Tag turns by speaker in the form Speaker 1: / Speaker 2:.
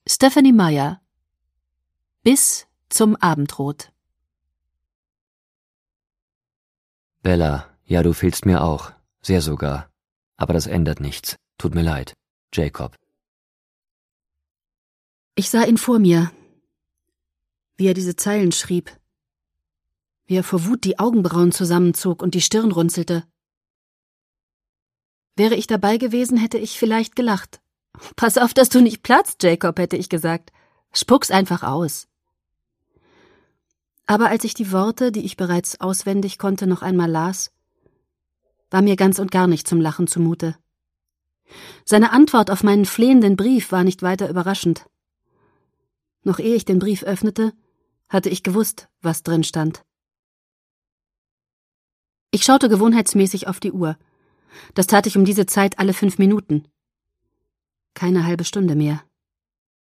Speaker 1: Stephanie Meyer. Bis zum Abendrot.
Speaker 2: Bella, ja, du fehlst mir auch. Sehr sogar. Aber das ändert nichts. Tut mir leid. Jacob.
Speaker 1: Ich sah ihn vor mir, wie er diese Zeilen schrieb, wie er vor Wut die Augenbrauen zusammenzog und die Stirn runzelte. Wäre ich dabei gewesen, hätte ich vielleicht gelacht. »Pass auf, dass du nicht platzt, Jacob«, hätte ich gesagt. »Spuck's einfach aus.« Aber als ich die Worte, die ich bereits auswendig konnte, noch einmal las, war mir ganz und gar nicht zum Lachen zumute. Seine Antwort auf meinen flehenden Brief war nicht weiter überraschend. Noch ehe ich den Brief öffnete, hatte ich gewusst, was drin stand. Ich schaute gewohnheitsmäßig auf die Uhr. Das tat ich um diese Zeit alle 5 Minuten. Keine halbe Stunde mehr.